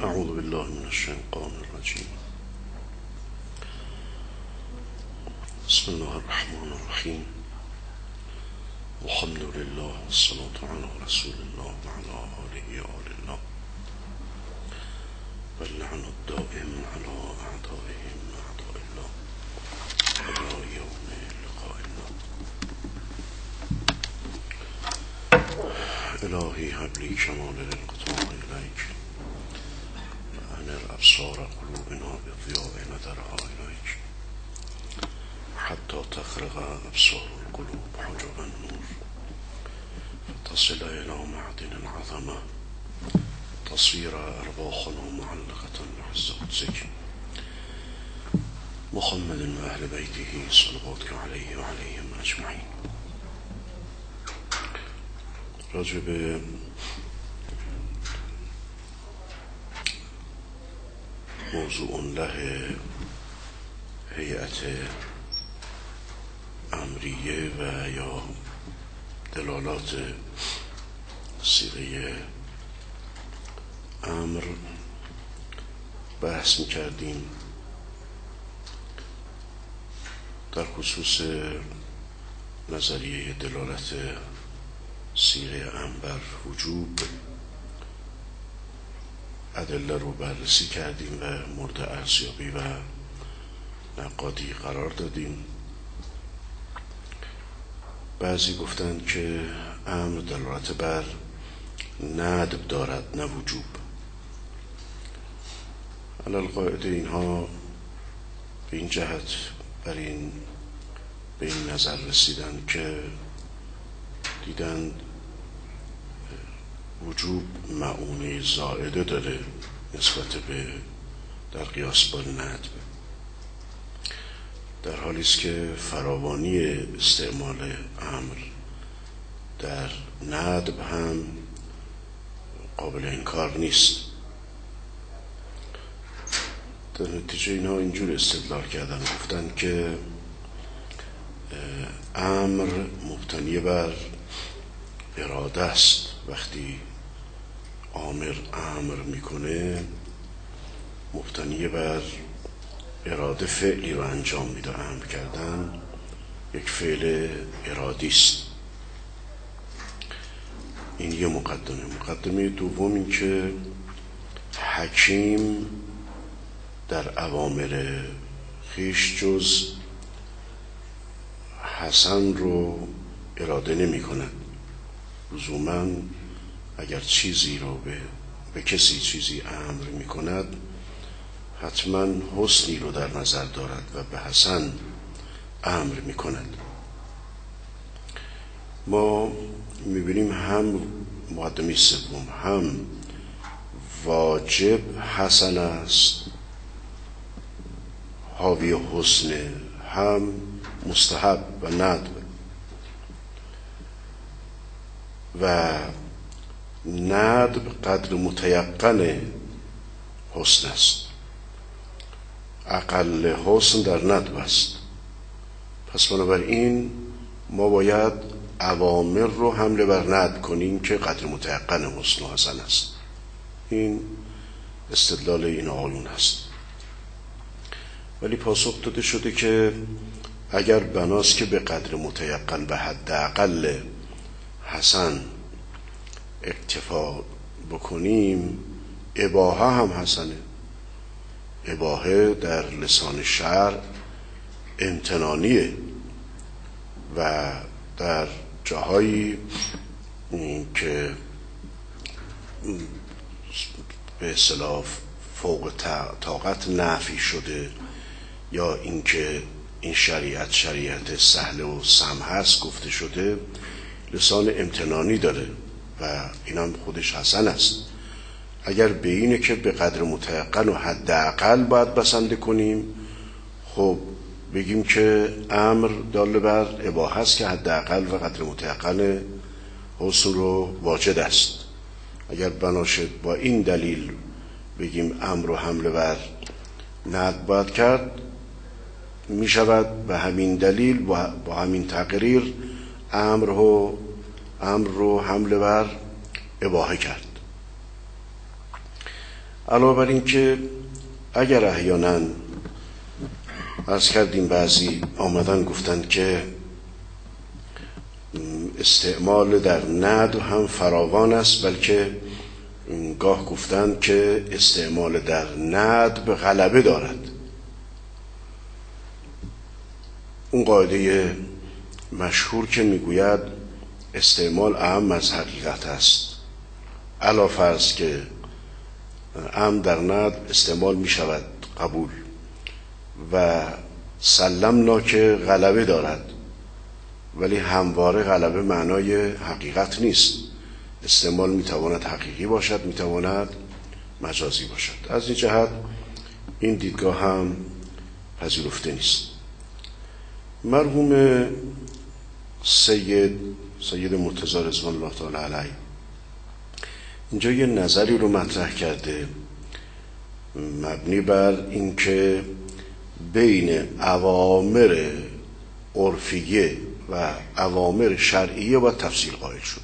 اعوذ بالله من الشیطان الرجیم. بسم الله الرحمن الرحیم. الحمد لله والصلاة على رسول الله وعلى آله آل الله واللعن الدائم على أعدائهم أعداء الله إلى يوم لقاء الله. إلهي هب لي كمال الانقطاع إليك وأنر أبصار قلوبنا بضياء نظرها إليك حتى تخرق أبصار القلوب حجب النور فتصل إلى معدن العظمة تصير أرواحنا معلقة بحز قدسك محمد وأهل بيته صلواتك عليه وعليهم أجمعين. راجع به موضوع له هیئت امریه و یا دلالات صیغه امر بحث می‌کردیم. در خصوص نظریه دلالت صیغه امر بر وجوب ادله رو بررسی کردیم و مورد ارزیابی و نقادی قرار دادیم. بعضی گفتند که امر دلالت بر ندب دارد نه وجوب. علی القاعده اینها به این جهت به این نظر رسیدن که دیدن وجوب معونه زائده داره نسبت به در قیاس با ندب، در حالی است که فراوانی استعمال امر در ندب هم قابل انکار نیست. در نتیجه اینها اینجور استدلال کردن، گفتن که امر مبتنی بر اراده است. وقتی امر میکنه مبتنی بر اراده فعلی رو انجام میده. امر کردن یک فعل ارادی است. این یه مقدمه دوم این که حکیم در اوامر خویش جز حسن رو اراده نمی کند. لزوماً اگر چیزی رو به کسی چیزی امر می کند حتما حسنی رو در نظر دارد و به حسن امر می کند. ما می بینیم هم مقدمه سوم هم واجب حسن است حاوی حسن، هم مستحب و ندب. و ندب قدر متیقن حسن است، اقل حسن در ندب است. پس بنابراین ما باید اوامر رو حمله بر ندب کنیم که قدر متیقن حسن و حسن است. این استدلال این آیون است. ولی پاسخ داده شده که اگر بناست که به قدر متیقن به حد اقل حسن اکتفا بکنیم، اباحه هم حسنه. اباحه در لسان شرع امتنانیه و در جاهایی که به اصطلاح فوق طاقت نفی شده یا اینکه این شریعت سهل و سمح هست گفته شده، لسان امتنانی داره و اینم خودش حسن است. اگر به اینه که به قدر متیقن و حد اقل باید بسنده کنیم، خب بگیم که امر دال بر اباحه است که حد اقل و قدر متیقن حسن رو واجد است. اگر بناشد با این دلیل بگیم امر رو حمله بر ندب باید کرد، می شود به همین دلیل با همین تقریر امر رو حمله بر اباحه کرد. علاوه بر این که اگر احیانا عرض کردیم بعضی آمدن گفتند که استعمال در ندب هم فراوان است، بلکه گاه گفتند که استعمال در ندب غلبه دارد. اون قاعده مشهور که میگوید استعمال اهم از حقیقت است، علا فرض که اهم در ندب استعمال می شود قبول و سلمنا که غلبه دارد، ولی همواره غلبه معنای حقیقت نیست. استعمال میتواند حقیقی باشد، میتواند مجازی باشد. از این جهت این دیدگاه هم پذیرفته نیست. مرحوم سید مرتضی رضوان الله تعالی علیه اینجا یه نظری رو مطرح کرده مبنی بر اینکه بین اوامر عرفیه و اوامر شرعیه با تفصیل قائل شد.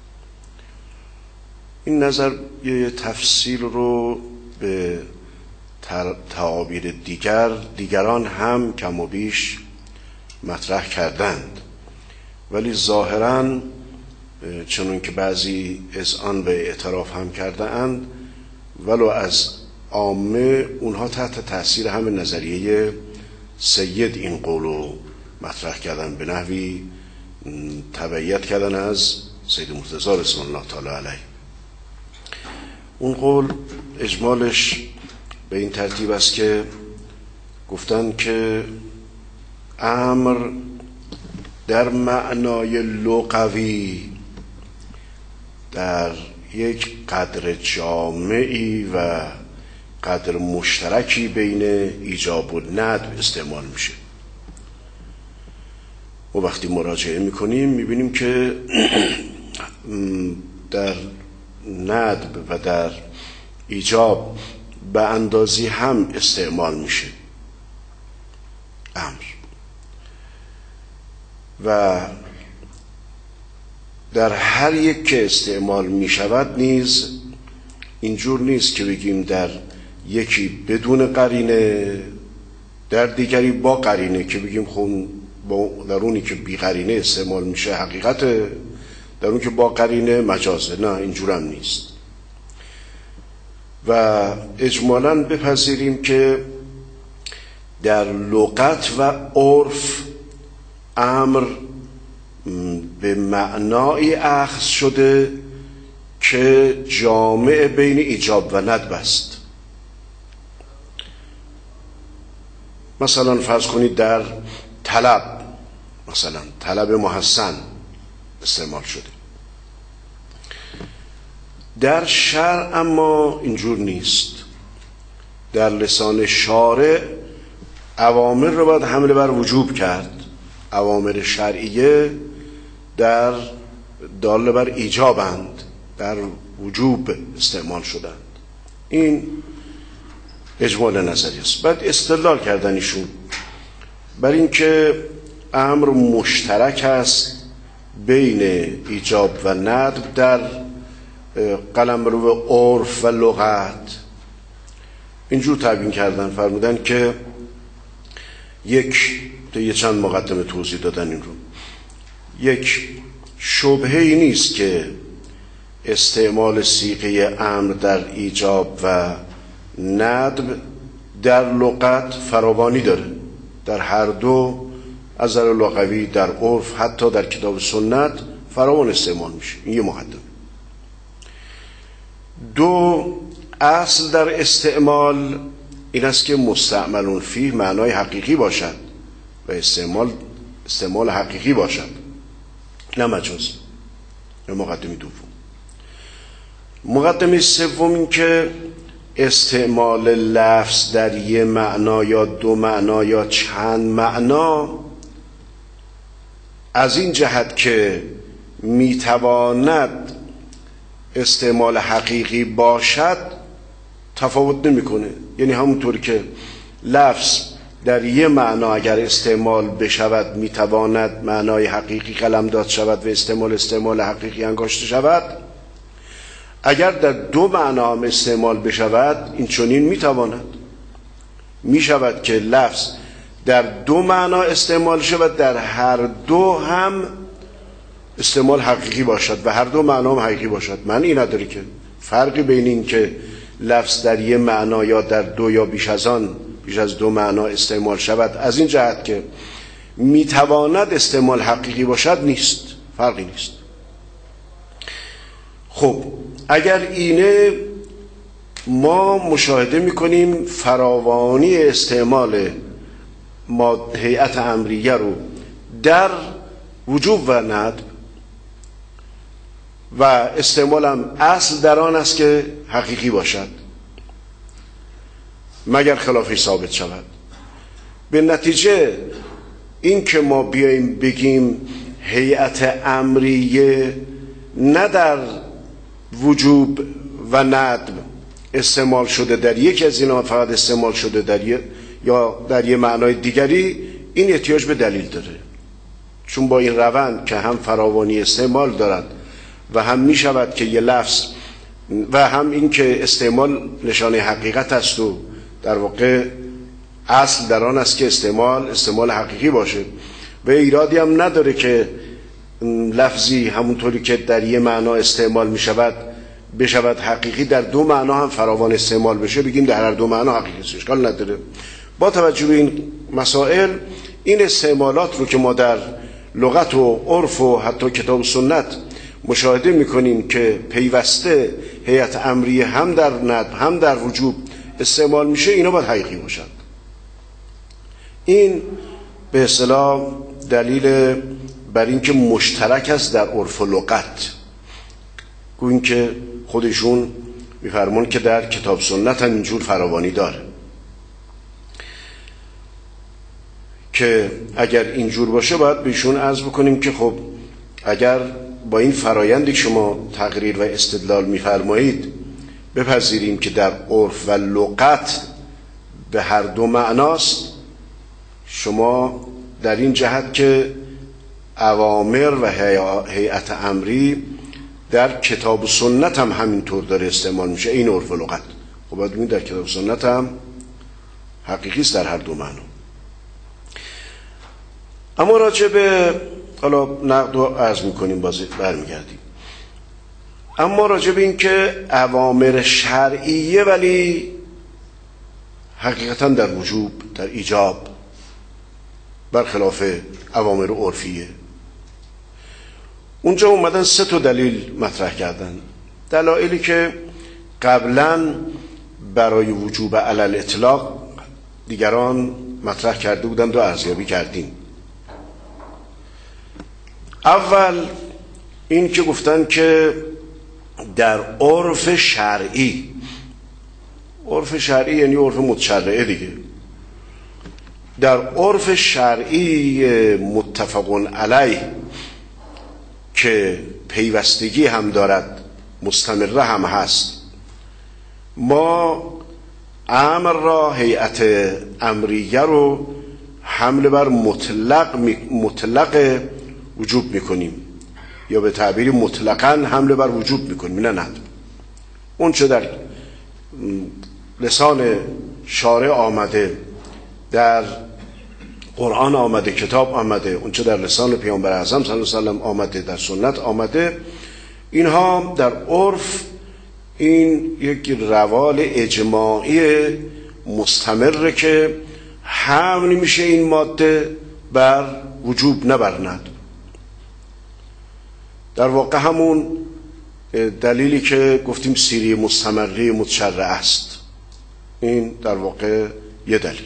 این نظر یه تفصیل رو به تعابیر دیگران هم کم و بیش مطرح کردند، ولی ظاهراً چنون که بعضی اذعان به اعتراف هم کرده اند، ولو از عامه اونها تحت تأثیر همین نظریه سید این قولو مطرح کردن، به نحوی تبعیت کردن از سید مرتضی رضوان الله تعالی علیه. اون قول اجمالش به این ترتیب است که گفتن که امر در معنای لغوی در یک قدر جامعی و قدر مشترکی بین ایجاب و ندب استعمال میشه. و وقتی مراجعه میکنیم میبینیم که در ندب و در ایجاب به اندازی هم استعمال میشه امر، و در هر یک که استعمال میشود نیز اینجور نیست که بگیم در یکی بدون قرینه در دیگری با قرینه، که بگیم خب در اونی که بی قرینه استعمال میشه حقیقته، در اون که با قرینه مجازه. نه، اینجور هم نیست. و اجمالاً بپذیریم که در لغت و عرف امر به معنای اخذ شده که جامع بین ایجاب و ندب است. مثلا فرض کنید در طلب، مثلا طلب محسن استعمال شده. در شرع اما اینجور نیست. در لسان شارع اوامر رو باید حمله بر وجوب کرد، اوامر شرعیه در داله بر ایجابند، در وجوب استعمال شدند. این اجمال نظری است. بعد استدلال کردن ایشون بر اینکه امر مشترک است بین ایجاب و ندب در قلمرو عرف و لغت. اینجور تبیین کردن، فرمودن که یه چند مقدمه توضیح دادن این رو. یک شبهه‌ای نیست که استعمال صیغه امر در ایجاب و ندب در لغت فراوانی داره، در هر دو از نظر لغوی، در عرف، حتی در کتاب سنت فراوان استعمال میشه. این یه مقدمه. دو، اصل در استعمال این است که مستعملون فیه معنای حقیقی باشد و استعمال حقیقی باشد، نه مجازی. مقدمه دوم. مقدمه سوم این که استعمال لفظ در یه معنا یا دو معنا یا چند معنا از این جهت که میتواند استعمال حقیقی باشد تفاوت نمیکنه. یعنی همونطور که لفظ در یه معنا اگر استعمال بشود میتواند معنای حقیقی قلمداد شود و استعمال حقیقی انگاشته شود، اگر در دو معنا هم استعمال بشود این چنین می شود که لفظ در دو معنا استعمال شود، در هر دو هم استعمال حقیقی باشد و هر دو معنا هم حقیقی باشد. معنی نداره که فرقی بین این که لفظ در یه معنا یا در دو یا بیش از دو معنا استعمال شود از این جهت که میتواند استعمال حقیقی باشد نیست، فرقی نیست. خب اگر اینه ما مشاهده میکنیم فراوانی استعمال هیئت امریه رو در وجوب و ندب و استعمالم اصل در آن است که حقیقی باشد مگر خلافی ثابت شود. به نتیجه این که ما بیاییم بگیم هیئت امریه نه در وجوب و ندب استعمال شده، در یکی از اینا فقط استعمال شده یا در یه معنای دیگری، این احتیاج به دلیل داره. چون با این روند که هم فراوانی استعمال دارد و هم می شود که یه لفظ و هم این که استعمال نشانه حقیقت است و در واقع اصل در آن است که استعمال حقیقی باشه و ایرادی هم نداره که لفظی همونطوری که در یه معنا استعمال می شود بشود حقیقی، در دو معنا هم فراوان استعمال بشه، بگیم در هر دو معنا حقیقی است، اشکال نداره. با توجه به این مسائل این استعمالات رو که ما در لغت و عرف و حتی کتاب و سنت مشاهده میکنیم که پیوسته هیئت امریه هم در ندب هم در وجوب استعمال میشه، اینا باید حقیقی باشند. این به اصطلاح دلیل بر این که مشترک است در عرف و لغت، گوییم که خودشون میفرمون که در کتاب سنت هم اینجور فراوانی داره که اگر اینجور باشه باید بهشون عرض بکنیم که خب اگر با این فرایندی که شما تقریر و استدلال میفرمایید بپذیریم که در عرف و لغت به هر دو معناست، شما در این جهت که اوامر و هیئت امری در کتاب و سنت هم همینطور داره استعمال میشه، این عرف و لغت، خب باید ببینید در کتاب و سنت هم حقیقی است در هر دو معنا. اما راجع به حالا نقد رو عرض میکنیم، بازی برمیگردیم. اما راجع به این که اوامر شرعیه ولی حقیقتا در وجوب، در ایجاب، برخلاف اوامر عرفیه، اونجا اومدن سه تا دلیل مطرح کردن، دلایلی که قبلا برای وجوب علی الاطلاق دیگران مطرح کرده بودند و ارزیابی کردیم. اول این که گفتن که در عرف شرعی، عرف شرعی یعنی عرف متشرعه دیگه، در عرف شرعی متفق علیه که پیوستگی هم دارد، مستمره هم هست، ما امر را، هیئت امریه رو حمل بر مطلق وجوب میکنیم یا به تعبیری مطلقاً حمل بر وجوب میکنیم، نه ندب. اون چه در لسان شارع آمده، در قرآن آمده، کتاب آمده، اون چه در لسان پیامبر اعظم صلی الله علیه و آله آمده، در سنت آمده، اینها در عرف این یک روال اجماعی مستمره که حمل میشه این ماده بر وجوب نه بر ندب. در واقع همون دلیلی که گفتیم سیری مستمری متشرع است، این در واقع یه دلیل.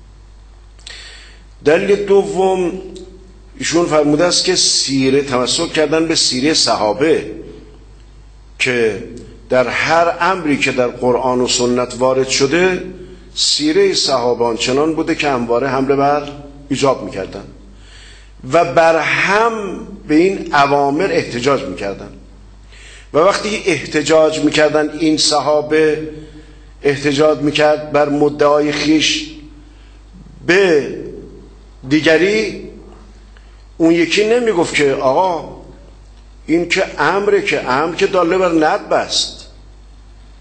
دلیل دوم ایشون فرموده است که سیره، تمسک کردن به سیره صحابه که در هر امری که در قرآن و سنت وارد شده سیره صحابان چنان بوده که همواره حمله بر ایجاب میکردن و بر هم به این اوامر احتجاج میکردن و وقتی احتجاج میکردن، این صحابه احتجاج میکرد بر مدعای خیش به دیگری، اون یکی نمیگفت که آقا این که امر که داله بر ندب است،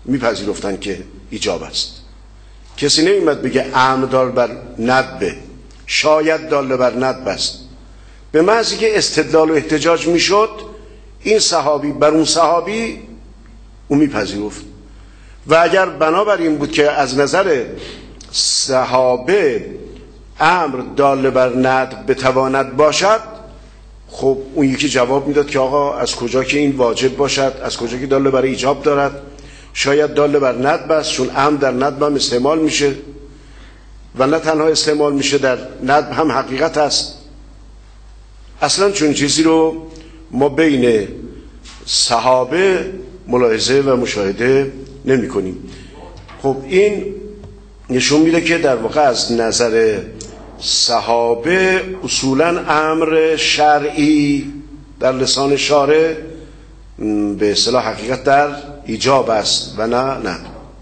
میپذیرفتن که ایجاب است. کسی نمیمد بگه امر دال بر ندبه، شاید دال بر ندب است. به محضی که استدلال و احتجاج میشد این صحابی بر اون صحابی اون میپذیرفت. و اگر بنابر این بود که از نظر صحابه امر دال بر ندب بتواند باشد، خب اون یکی جواب میداد که آقا از کجا که این واجب باشد، از کجا که دال بر ایجاب دارد، شاید دال بر ندب است، چون امر در ندب هم استعمال میشه و نه تنها استعمال میشه، در ندب هم حقیقت است. اصلا چون چیزی رو ما بین صحابه ملاحظه و مشاهده نمی کنیم. خب این نشون میده که در واقع از نظر صحابه اصولا امر شرعی در لسان شارع به اصطلاح حقیقت در ایجاب است و نه.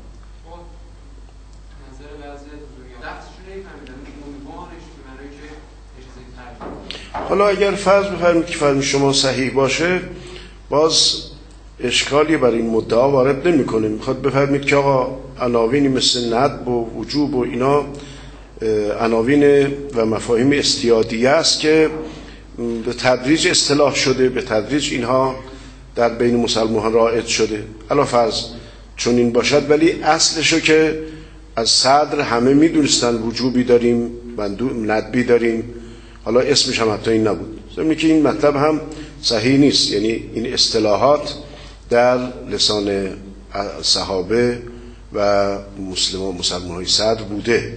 حالا اگر فرض بفرمید که فرض شما صحیح باشه، باز اشکالی برای این مدعا وارد نمی‌کنه. میخواد بفرمید که آقا عناوینی مثل ندب و وجوب و اینا عناوین و مفاهیم استیادیه است که به تدریج اصطلاح شده، به تدریج اینها در بین مسلمانان رایج شده. علا فرض چون این باشد، ولی اصلشو که از صدر همه میدونستن وجوبی داریم و ندبی داریم، حالا اسمش هم حتی این نبود. ضمن که این مطلب هم صحیح نیست، یعنی این اصطلاحات در لسان صحابه و مسلمان‌های صدر بوده.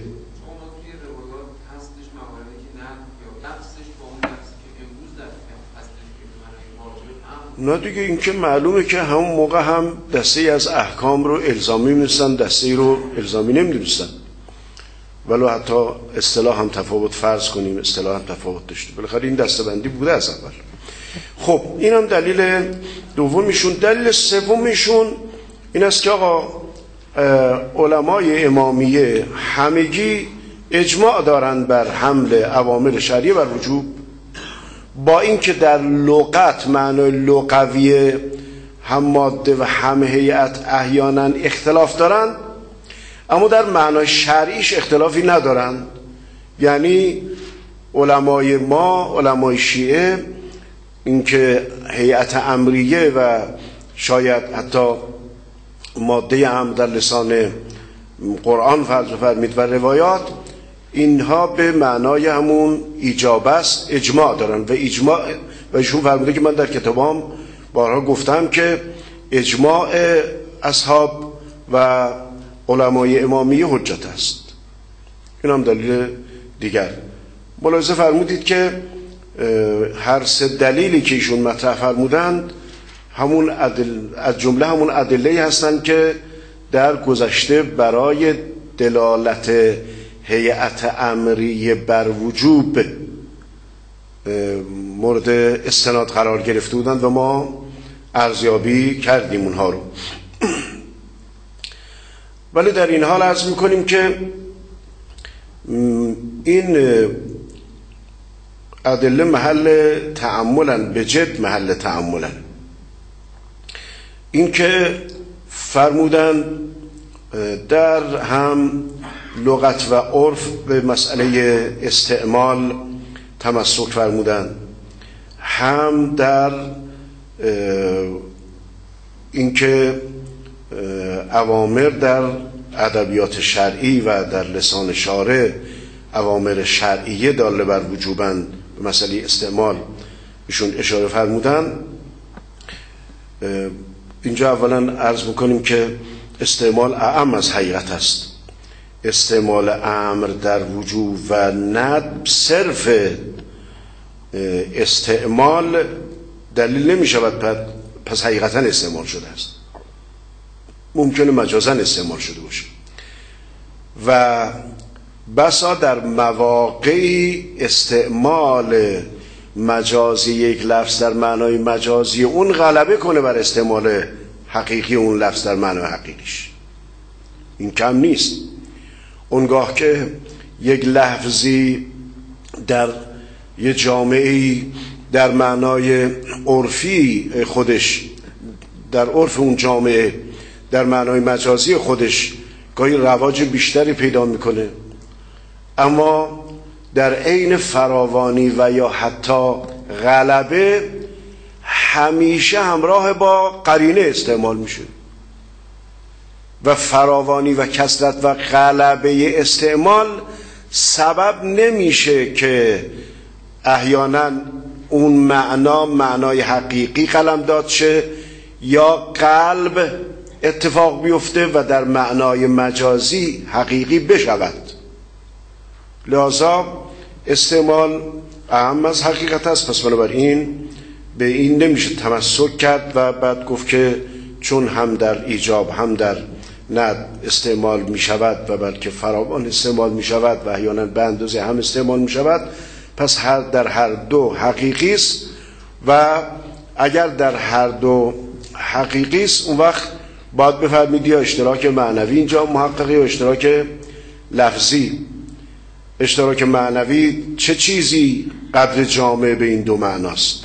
نه دیگه، این که معلومه که همون موقع هم دسته از احکام رو الزامی می‌دونستن، دسته رو الزامی نمی‌دونستن. ولو حتی اصطلاح هم تفاوت فرض کنیم، اصطلاح هم تفاوت داشته، بالاخره این دسته‌بندی بوده از اول. خب این هم دلیل دومیشون. دلیل سومیشون این است که آقا علمای امامیه همگی اجماع دارند بر حمل اوامر شرعیه بر وجوب، با اینکه در لغت معنای لغوی هم ماده و هم هیئت احیانا اختلاف دارند، اما در معنای شرعیش اختلافی ندارند. یعنی علمای ما، علمای شیعه، اینکه هیئت امریه و شاید حتی ماده امر در لسان قرآن فرض فرمید و روایات، اینها به معنای همون ایجاب است اجماع دارن و اجماع و ایشون فرموده که من در کتابام بارها گفتم که اجماع اصحاب و علمای امامیه حجت است. این هم دلیل دیگر. ملاحظه فرمودید که هر سه دلیلی که ایشون مطرح فرمودند همون از جمله همون ادله‌ای هستند که در گذشته برای دلالت هیئت امریه بر وجوب مورد استناد قرار گرفته بودند و ما ارزیابی کردیم اونها رو. ولی در این حال عرض میکنیم که این ادله محل تأملن، به جد محل تأملن. این که فرمودن در هم لغت و عرف به مسئله استعمال تمسک فرمودن، هم در اینکه اوامر در ادبیات شرعی و در لسان شارع اوامر شرعیه داله بر وجوبن، به مسئله استعمال ایشون اشاره فرمودن. اینجا اولا عرض بکنیم که استعمال اعم از حقیقت است. استعمال امر در وجوب و ندب صرف استعمال دلیل نمی شود پس حقیقتا استعمال شده است. ممکنه مجازا استعمال شده باشه و بسا در مواقعی استعمال مجازی یک لفظ در معنای مجازی اون غلبه کنه بر استعمال حقیقی اون لفظ در معنای حقیقیش. این کم نیست. اونگاه که یک لفظی در یک جامعه‌ای در معنای عرفی خودش در عرف اون جامعه در معنای مجازی خودش گاهی رواج بیشتری پیدا میکنه، اما در عین فراوانی و یا حتی غلبه همیشه همراه با قرینه استعمال میشه و فراوانی و کثرت و غلبه استعمال سبب نمیشه که احیانا اون معنای حقیقی قلمداد شه یا قلب اتفاق بیفته و در معنای مجازی حقیقی بشود. لذا استعمال اهم از حقیقت است. پس بنابراین به این نمیشه تمسک کرد و بعد گفت که چون هم در ایجاب هم در ند استعمال می شود و بلکه فراوان استعمال می شود و احیانا به اندازه هم استعمال می شود، پس در هر دو حقیقی است. و اگر در هر دو حقیقی است اون وقت باید بفرمید یا اشتراک معنوی اینجا محققی و اشتراک لفظی. اشتراک معنوی چه چیزی قدر جامع به این دو معناست؟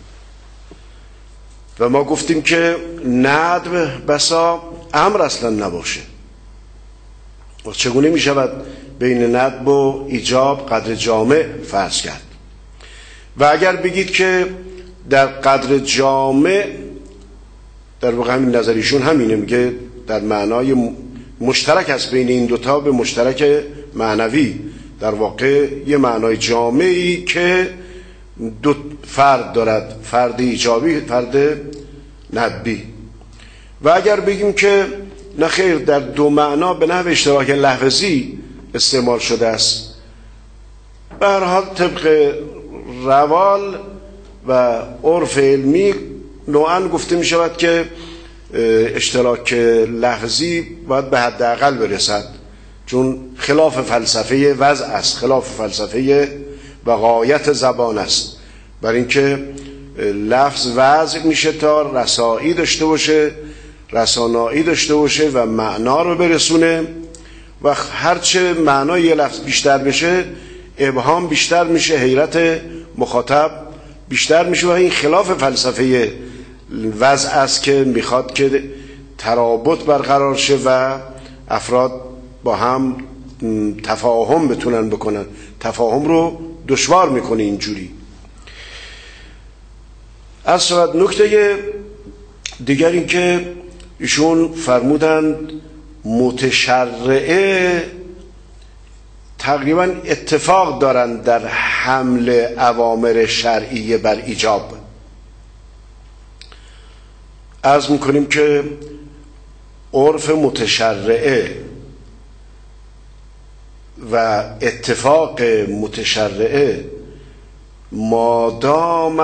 و ما گفتیم که ندب بسا امر اصلا نباشه. و چگونه می شود بین ندب و ایجاب قدر جامع فرض کرد؟ و اگر بگید که در قدر جامع، در واقع همین نظریشون همینه، میگه در معنای مشترک است بین این دوتا به مشترک معنوی، در واقع یه معنای جامعی که دو فرد دارد، فرد ایجابی، فرد ندبی. و اگر بگیم که نخیر در دو معنا به نحو اشتراک لفظی استعمال شده است، به هر حال طبق روال و عرف علمی نوعا گفته می شود که اشتراک لفظی باید به حداقل برسد، چون خلاف فلسفه وضع است، خلاف فلسفه و غایت زبان است. برای اینکه لفظ وضع میشه تا رسایی داشته باشه، رسانایی داشته باشه و معنا رو برسونه، و هرچه معنای یه لفظ بیشتر بشه ابهام بیشتر میشه، حیرت مخاطب بیشتر میشه، و این خلاف فلسفه وضع است که میخواد که ترابط برقرار شه و افراد با هم تفاهم بتونن بکنن. تفاهم رو دشوار میکنه اینجوری. از شود نکته دیگر این که ایشون فرمودند متشرعه تقریبا اتفاق دارند در حمل اوامر شرعیه بر ایجاب. عرض میکنیم که عرف متشرعه و اتفاق متشرعه مادام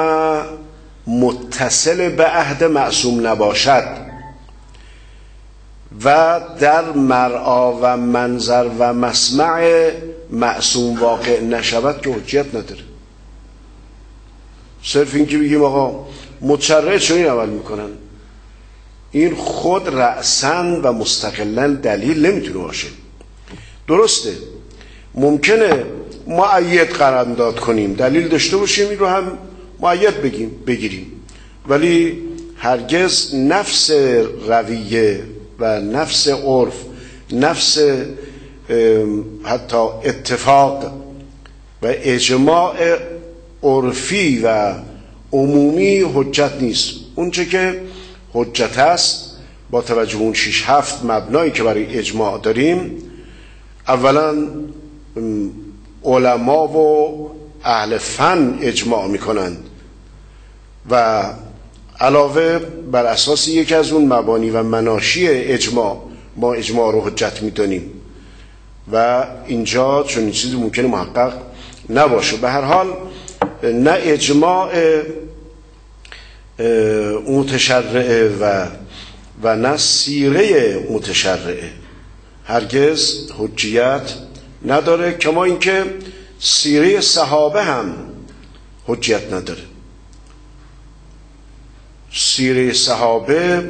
متصل به عهد معصوم نباشد و در مرعا و منظر و مسمع معصوم واقع نشود که حجیت نداره. صرف این که بگیم آقا متشرع چون این عمل میکنن، این خود رأساً و مستقلاً دلیل نمیتونه باشه. درسته ممکنه مؤید قرارداد کنیم، دلیل داشته باشیم، این رو هم مؤید بگیریم، ولی هرگز نفس رویه و نفس عرف، نفس حتی اتفاق و اجماع عرفی و عمومی حجت نیست. اون چه که حجت است با توجه اون 6-7 مبنایی که برای اجماع داریم، اولا علما و اهل فن اجماع میکنند و علاوه بر اساس یکی از اون مبانی و مناشی اجماع ما اجماع رو حجت میدانیم و اینجا چون این چیزی ممکنه محقق نباشه. به هر حال نه اجماع متشرعه و نه سیره متشرعه هرگز حجیت نداره، کما اینکه سیره صحابه هم حجیت نداره. سیره صحابه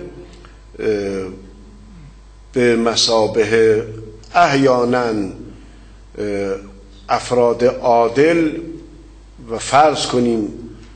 به مثابه احیانا افراد عادل و فرض کنیم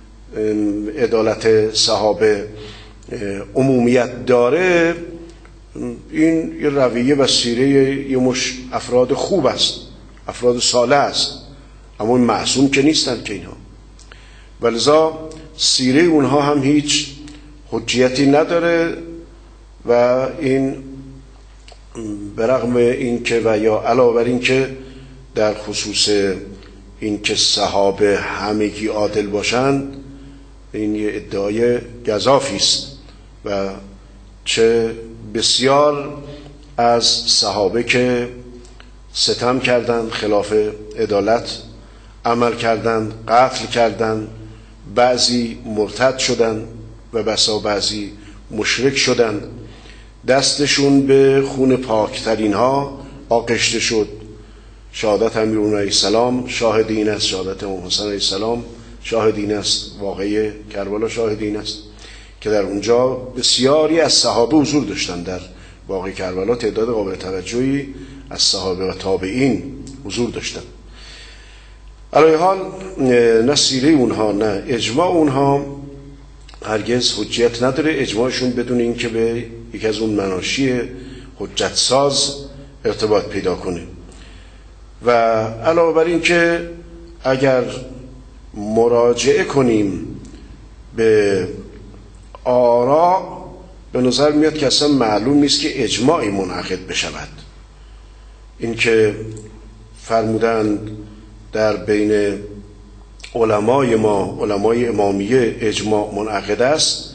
عدالت صحابه عمومیت داره، این یه رویه و سیره یه مش افراد خوب است، افراد صالح است، اما معصوم که نیستن که اینها. ولذا سیره اونها هم هیچ حجیتی نداره و این برغم این که و یا علاوه بر این که در خصوص این که صحابه همگی عادل باشند، این یه ادعای گزافی است و چه بسیار از صحابه که ستم کردند، خلاف عدالت عمل کردند، قتل کردند، بعضی مرتد شدند و بسا بعضی مشرک شدند، دستشون به خون پاکترین ها آغشته شد. شهادت امیرالمومنین علیه السلام شاهد این است، شهادت امام حسن علیه السلام شاهد این است، واقعه کربلا شاهد این است که در اونجا بسیاری از صحابه حضور داشتند. در واقعه کربلا تعداد قابل توجهی از صحابه و تابعین حضور داشتند. علیه حال نه سیره اونها نه اجماع اونها هرگز حجیت نداره. اجماعشون بدون این که به یکی از اون مناشی حجت ساز ارتباط پیدا کنه. و علاوه بر این که اگر مراجعه کنیم به آراء، به نظر میاد که اصلا معلوم نیست که اجماعی منعقد بشود. این که فرمودند در بین علمای ما، علمای امامیه، اجماع منعقد است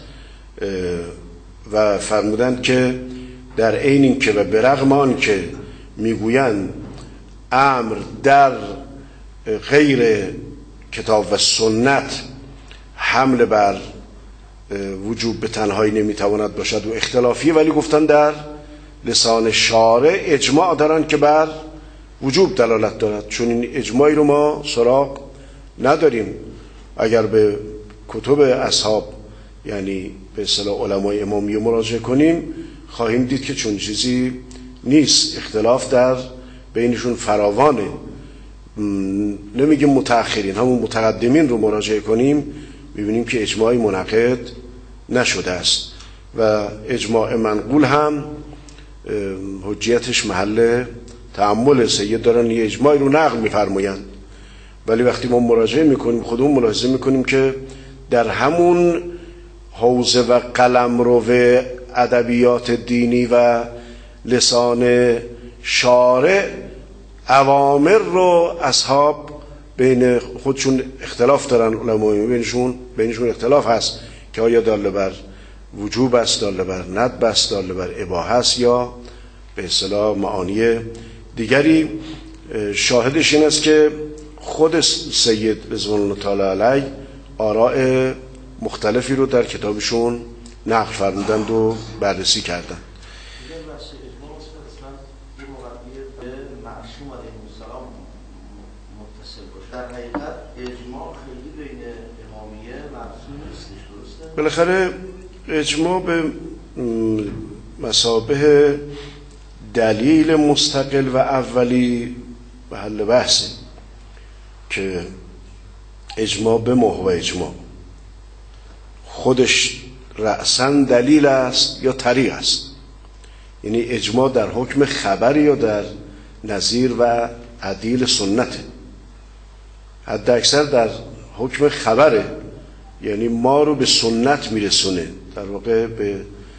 و فرمودند که در عین این که و برغم آن که میگویند امر در غیر کتاب و سنت حمل بر وجوب به تنهایی نمیتواند باشد و اختلافیه، ولی گفتن در لسان شارع اجماع دارن که بر وجوب دلالت دارد. چون این اجماعی رو ما سراغ نداریم. اگر به کتب اصحاب یعنی به اصطلاح علمای امامیه مراجعه کنیم خواهیم دید که چون چیزی نیست. اختلاف در بینشون فراوانه. نمیگیم متأخرین، همون متقدمین رو مراجعه کنیم میبینیم که اجماعی منعقد نشده است و اجماع منقول هم حجیتش محل تأمل. سید دارن یه اجماعی رو نقل میفرمایند، ولی وقتی ما مراجعه میکنیم خودمون ملاحظه میکنیم که در همون حوزه و قلمرو ادبیات دینی و لسان شارع اوامر رو اصحاب بین خودشون اختلاف دارن. علمای بینشون اختلاف هست که آیا داله بر وجوب است، داله بر ندب است، داله بر اباحه است یا به اصطلاح معانی دیگری. شاهدش این است که خود سید رضوان الله تعالی علیه آراء مختلفی رو در کتابشون نقل فرمودند و بررسی کردند. در حقیقت اجماع خیلی بین امامیه مرسوم نیستش، درسته؟ بالاخره اجماع به مثابه دلیل مستقل و اولی به حل بحثه که اجماع به محو اجماع خودش رأساً دلیل است یا طریق است. یعنی اجماع در حکم خبری یا در نظیر و عدیل سنته. حد اکثر در حکم خبره، یعنی ما رو به سنت میرسونه، در واقع به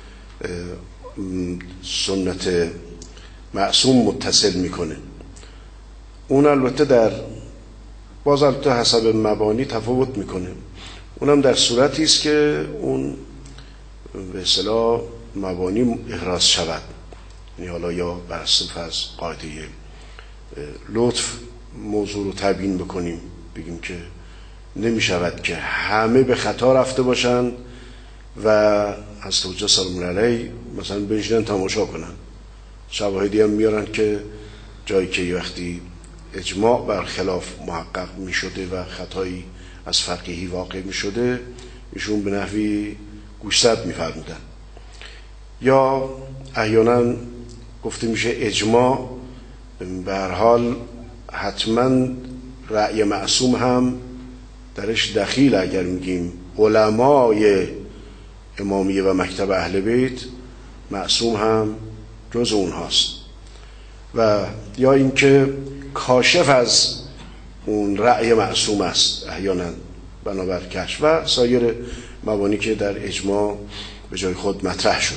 سنت معصوم متصل میکنه. اون البته باز البته حسب مبانی تفاوت میکنه. اونم در صورتی است که اون به اصطلاح مبانی احراز شود، یعنی حالا یا بر اساس از قاعده لطف موضوع رو تبیین بکنیم، بگیم که نمی شود که همه به خطا رفته باشند و حضرت حجت سلام الله علیه مثلا بنشینن تماشا کنن. شواهدی هم میارن که جایی که وقتی اجماع بر خلاف محقق می شده و خطایی از فقیهی واقع می شده ایشون به نحوی گوشزد می فرمودن. یا احیانا گفته میشه اجماع به هر حال حتما رأی معصوم هم درش دخیل. اگر میگیم علمای امامیه و مکتب اهل بیت، معصوم هم جز اونهاست، و یا اینکه کاشف از اون رأی معصوم است احیانا بنابر کشف و سایر مبانی که در اجماع به جای خود مطرح شده.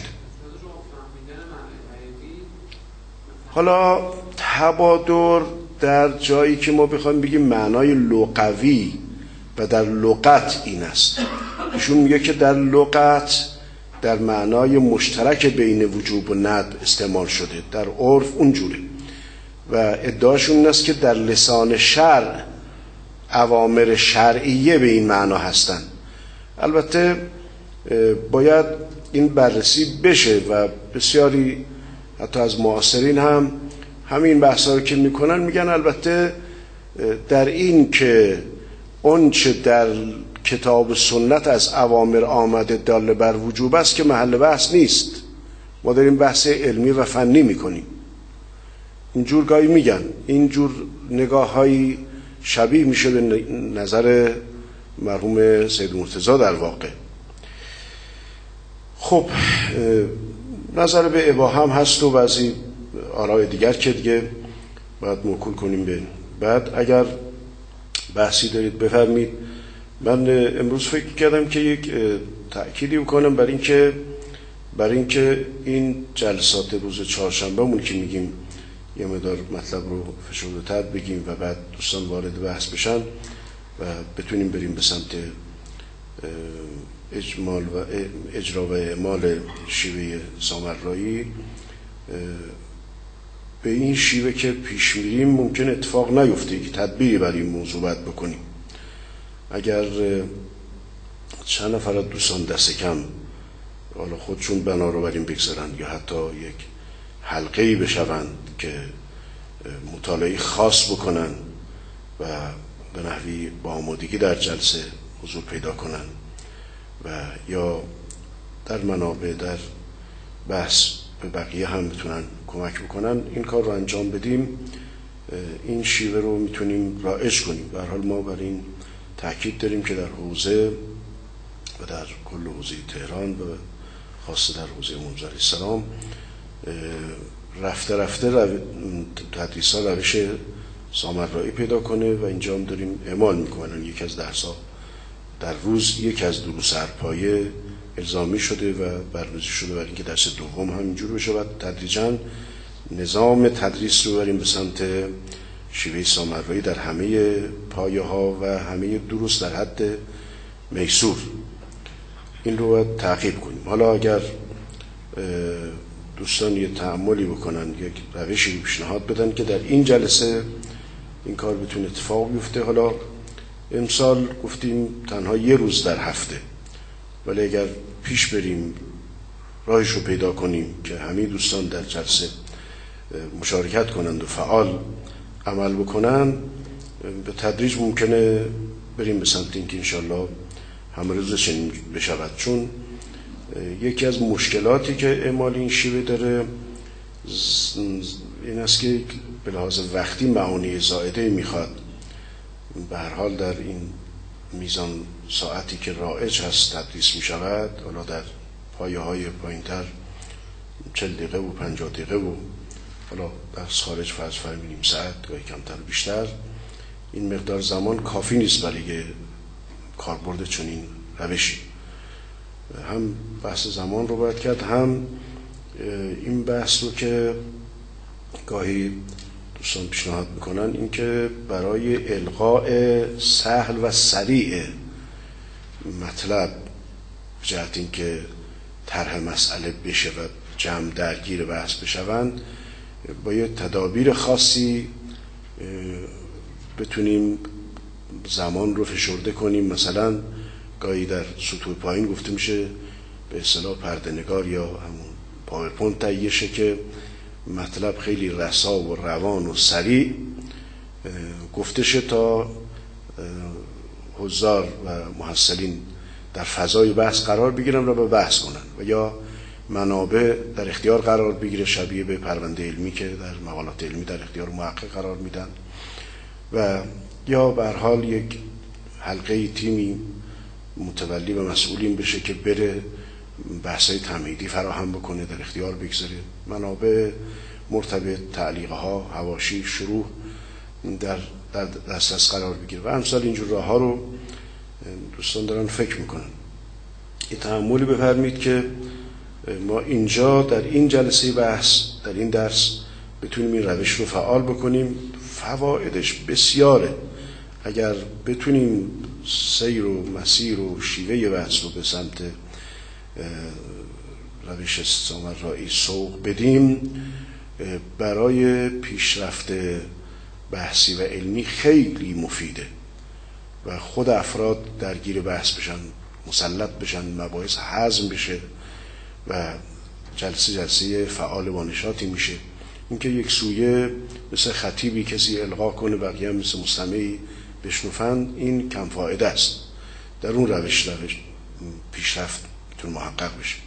حالا تبادر در جایی که ما بخوایم بگیم معنای لغوی و در لغت این است، ایشون میگه که در لغت در معنای مشترک بین وجوب و ندب استعمال شده، در عرف اونجوره، و ادعاشون این است که در لسان شرع اوامر شرعیه به این معنا هستن. البته باید این بررسی بشه و بسیاری حتی از معاصرین هم همین بحثا رو که میکنن میگن البته در این که اون چه در کتاب سنت از اوامر آمده داله بر وجوب است که محل بحث نیست، ما داریم بحث علمی و فنی میکنیم. اینجور گاهی میگن، اینجور نگاه های شبیه میشه به نظر مرحوم سید مرتضی در واقع. خب نظر به اباحه هم هست و بعضی آراء دیگر که دیگه باید موکول کنیم به بعد. اگر بحثی دارید بفرمید. من امروز فکر کردم که یک تأکیدی بکنم بر اینکه این جلسات روز چهارشنبه مون که میگیم یه مقدار مطلب رو فشرده‌تر بگیم و بعد دوستان وارد بحث بشن و بتونیم بریم به سمت اجمال و اجرا و اعمال شیوه سامرایی. به این شیوه که پیش میریم ممکن اتفاق نیفته که تدبیری برای این موضوع باید بکنیم. اگر چند نفر از دوستان دست کم حالا خودشون بنا رو بریم بگذارن یا حتی یک حلقه‌ای بشوند که مطالعه خاص بکنن و به نحوی با آمادگی در جلسه حضور پیدا کنن و یا در منابع در بحث به بقیه هم بتونن کمک بکنن، این کار رو انجام بدیم. این شیوه رو میتونیم رایج کنیم. به هر حال ما بر این تاکید داریم که در حوزه و در کل حوزه تهران و خاصه در حوزه منظر السلام رفته تدریس ها روش سامرایی پیدا کنه و اینجا هم داریم اعمال میکنن. یک از درس‌ها در روز یک از دروس سرپایه الزامی شده و برنامه‌ریزی شده برای اینکه درس دوم هم اینجور بشه و تدریجاً نظام تدریس رو بریم به سمت شیوه سامرایی در همه پایه ها و همه دروس در حد میسور. این رو باید تعقیب کنیم. حالا اگر دوستان یه تأملی بکنن، یک روشی پیشنهاد بدن که در این جلسه این کار بتونه اتفاق بیفته. حالا امسال گفتیم تنها یه روز در هفته، ولی اگر پیش بریم راهش رو پیدا کنیم که همه دوستان در جلسه مشارکت کنند و فعال عمل بکنن، به تدریج ممکنه بریم به سمت اینکه انشالله همه روز چنین بشود. چون یکی از مشکلاتی که اعمال این شیوه داره این است که به لحاظ وقتی معانی زائده میخواد. به هر حال در این میزان ساعتی که رایج هست تدریس میشود، حالا در پایه های پایینتر 40 دقیقه و 50 دقیقه و حالا در خارج فرض فرمی نیم ساعت گاهی کمتر و بیشتر، این مقدار زمان کافی نیست برای کاربرد چنین روشی. هم بحث زمان رو باید کرد، هم این بحث رو که گاهی دوستان پیشنهاد میکنن این که برای القاء سهل و سریع مطلب جهت این که طرح مسئله بشه و جمع درگیر بحث بشوند با یه تدابیر خاصی بتونیم زمان رو فشرده کنیم. مثلا گاهی در سطوح پایین گفته میشه به اصطلاح پرده‌نگار یا همون پاورپوینت تهیه شه که مطلب خیلی رسا و روان و سریع گفته شه تا حضار و محصلین در فضای بحث قرار بگیرن و به بحث کنن و یا منابع در اختیار قرار بگیره شبیه به پرونده علمی که در مقالات علمی در اختیار محقق قرار میدن و یا به هر حال یک حلقه تیمی متولی و مسئولین بشه که بره بحث‌های تمهیدی فراهم بکنه، در اختیار بگذاره، منابع مرتبط، تعلیق‌ها، حواشی، شروح در دسترس قرار بگیره و امثال اینجور راه ها رو دوستان دارن فکر میکنن. یه تأملی بفرمایید که ما اینجا در این جلسه بحث، در این درس بتونیم این روش رو فعال بکنیم. فوایدش بسیاره. اگر بتونیم سیر و مسیر و شیوه بحث رو به سمت روش استثمار رایی سوق بدیم، برای پیشرفت بحثی و علمی خیلی مفیده و خود افراد درگیر بحث بشن، مسلط بشن، مباحث هضم بشه و جلسه فعال و نشاطی میشه. اینکه یک سویه مثل خطیبی کسی القا کنه، بقیه هم مثل مستمعی بشنفن، این کم فایده است. در اون روش پیشرفت میتونه محقق بشه.